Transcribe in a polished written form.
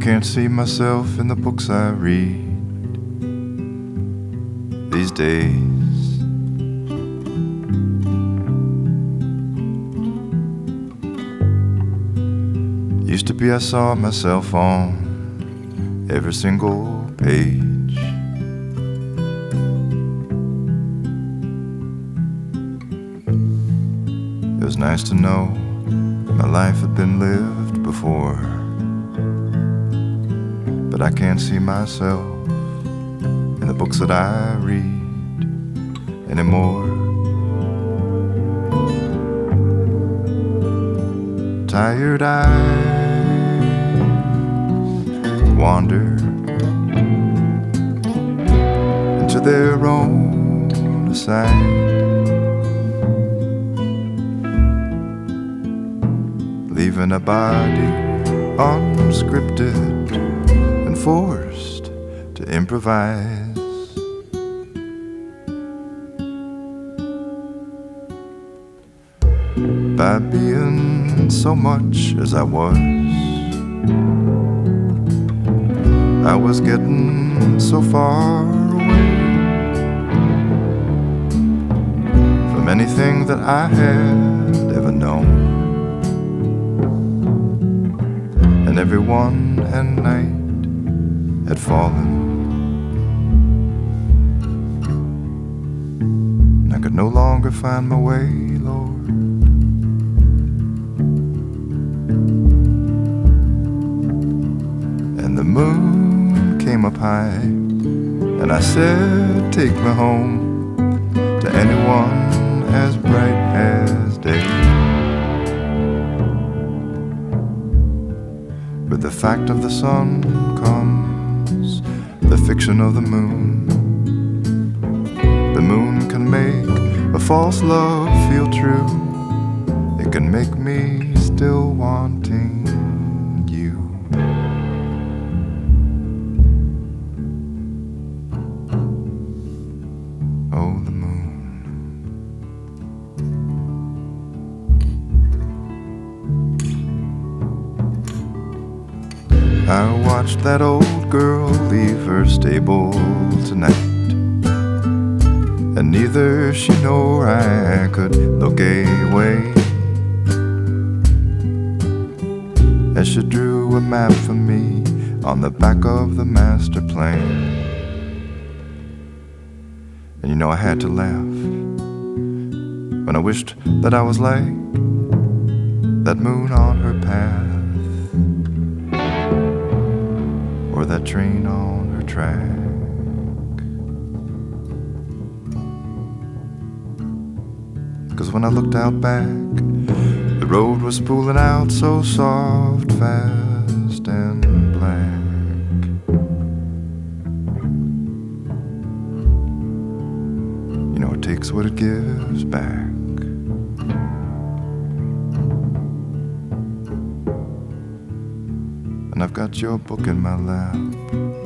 can't see myself in the books I read these days. Used to be I saw myself on every single page. It was nice to know my life had been lived before, but I can't see myself in the books that I read anymore. Tired eyes wander into their own aside, leaving a body unscripted and forced to improvise. By being so much as I was getting so far away from anything that I had ever known, and everyone and night had fallen. I could no longer find my way, Lord. And the moon came up high, and I said, take me home to anyone as bright as day. With the fact of the sun comes the fiction of the moon. The moon can make a false love feel true. It can make me still wanting you. Oh, the moon. I watched that old girl leave her stable tonight, and neither she nor I could look away as she drew a map for me on the back of the master plan. And you know, I had to laugh when I wished that I was like that moon on her path, or that train on her track. Cause when I looked out back, the road was spooling out so soft, fast and black. You know, it takes what it gives back. And I've got your book in my lap.